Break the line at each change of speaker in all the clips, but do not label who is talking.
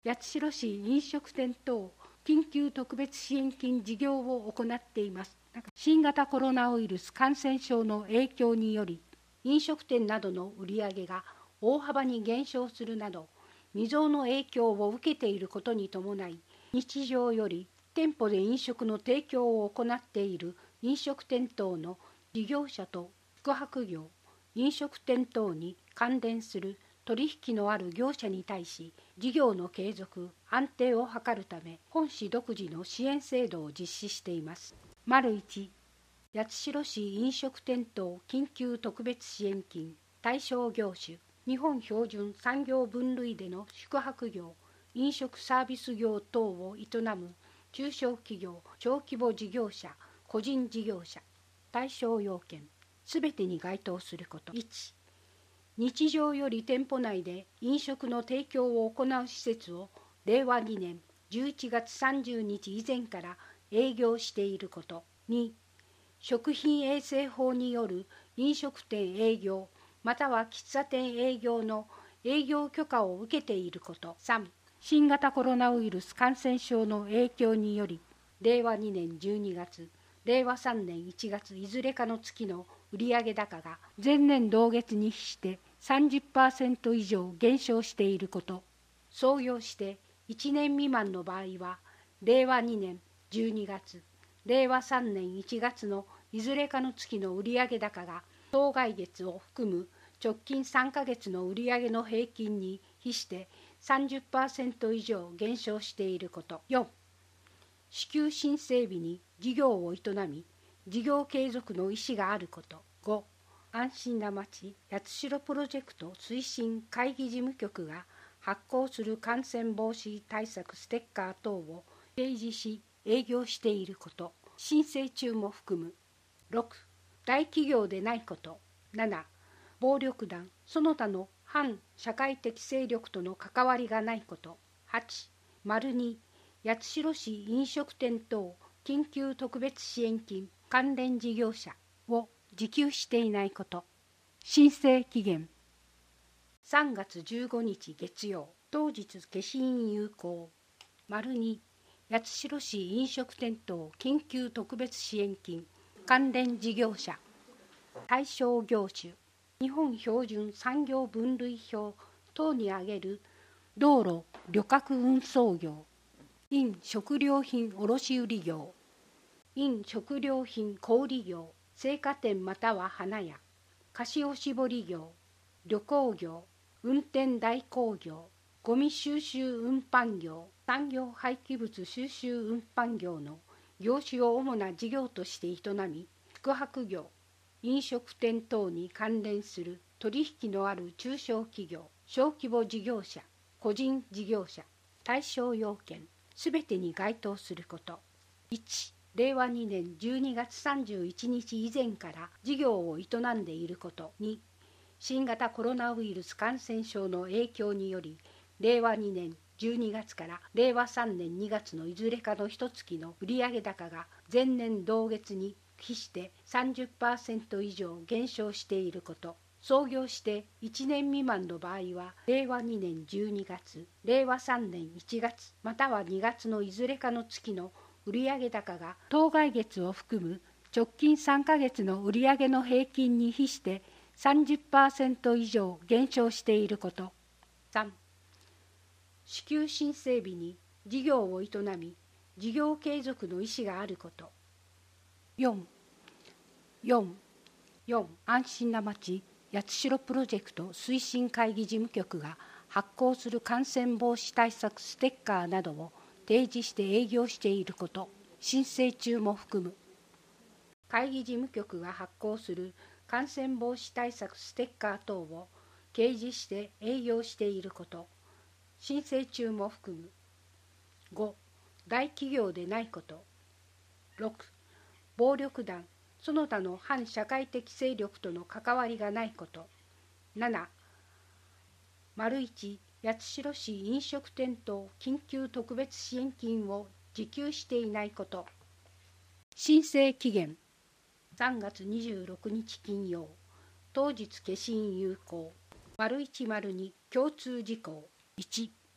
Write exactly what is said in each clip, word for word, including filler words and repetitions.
八代市飲食店等緊急特別支援金事業を行っています。新型コロナウイルス感染症の影響により、飲食店などの売り上げが大幅に減少するなど、未曾有の影響を受けていることに伴い、日常より店舗で飲食の提供を行っている飲食店等の事業者と宿泊業、飲食店等に関連する取引のある業者に対し、事業の継続・安定を図るため、本市独自の支援制度を実施しています。丸いち、八代市飲食店等緊急特別支援金対象業種、日本標準産業分類での宿泊業、飲食サービス業等を営む中小企業・小規模事業者、個人事業者、対象要件、すべてに該当すること。いち、日常より店舗内で飲食の提供を行う施設をれいわにねんじゅういちがつさんじゅうにち以前から営業していること。に、食品衛生法による飲食店営業または喫茶店営業の営業許可を受けていること。さん、新型コロナウイルス感染症の影響により、れいわにねんじゅうにがつ、れいわさんねんいちがついずれかの月の売上高が前年同月に比してさんじゅっパーセント 以上減少していること。創業していちねん未満の場合は、れいわにねんじゅうにがつ、れいわさんねんいちがつのいずれかの月の売上高が当該月を含む直近さんかげつの売上の平均に比してさんじゅっパーセント 以上減少していること。よん、支給申請日に事業を営み、事業継続の意思があること。ご、安心なまち八代プロジェクト推進会議事務局が発行する感染防止対策ステッカー等を掲示し営業していること。申請中も含む。ろく、大企業でないこと。なな、暴力団その他の反社会的勢力との関わりがないこと。はち、丸に、八代市飲食店等緊急特別支援金関連事業者を受給していないこと。申請期限さんがつじゅうごにち月曜、当日消印有効。丸に、八代市飲食店等緊急特別支援金関連事業者、対象業種、日本標準産業分類表等に挙げる道路・旅客運送業、飲食料品卸売業、飲食料品小売業、青果店または花屋、菓子おしぼり業、旅行業、運転代行業、ゴミ収集運搬業、産業廃棄物収集運搬業の業種を主な事業として営み、宿泊業、飲食店等に関連する取引のある中小企業、小規模事業者、個人事業者、対象要件、すべてに該当すること。いち、れいわにねんじゅうにがつさんじゅういちにち以前から事業を営んでいること。に、新型コロナウイルス感染症の影響により、れいわにねんじゅうにがつかられいわさんねんにがつのいずれかの一月の売上高が前年同月に比して さんじゅっパーセント 以上減少していること。創業していちねん未満の場合は、れいわにねんじゅうにがつ、れいわさんねんいちがつ、またはにがつのいずれかの月の売上高が当該月を含む直近さんかげつの売上の平均に比して さんじゅっパーセント 以上減少していること。さん、支給申請日に事業を営み、事業継続の意思があること。よん、よん、よん、安心なまち八代プロジェクト推進会議事務局が発行する感染防止対策ステッカーなどを提示して営業していること。申請中も含む。会議事務局が発行する感染防止対策ステッカー等を掲示して営業していること。申請中も含む。ご、大企業でないこと。ろく、暴力団その他の反社会的勢力との関わりがないこと。なな、丸いち、八代市飲食店等緊急特別支援金を受給していないこと。申請期限さんがつにじゅうろくにち金曜、当日消印有効。丸いち、丸に、共通事項。いち、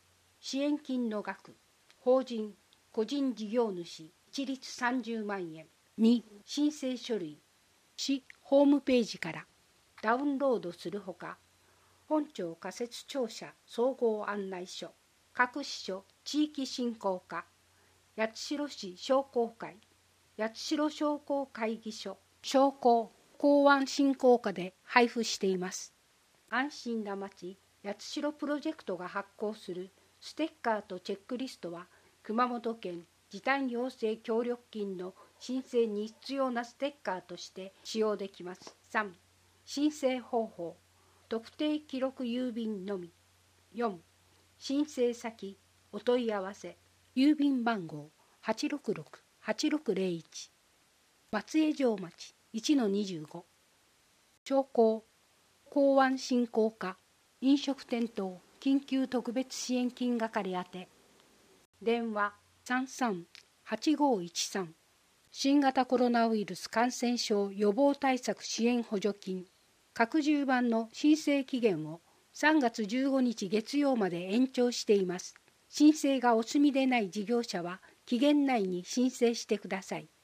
支援金の額、法人・個人事業主一律さんじゅうまんえん。に、申請書類、市ホームページからダウンロードするほか、本庁仮設庁舎総合案内所、各支所地域振興課、八代市商工会、八代商工会議所、商工港湾振興課で配布しています。安心な街八代プロジェクトが発行するステッカーとチェックリストは、熊本県時短要請協力金の申請に必要なステッカーとして使用できます。さん、申請方法、特定記録郵便のみ。よん、申請先、お問い合わせ、郵便番号 はちろくろくはちろくぜろいち、松江城町 いちのにじゅうご、商工港湾振興課飲食店等緊急特別支援金係宛て。電話さんさんはちごいちさん、新型コロナウイルス感染症予防対策支援補助金拡充版の申請期限をさんがつじゅうごにち月曜まで延長しています。申請がお済みでない事業者は期限内に申請してください。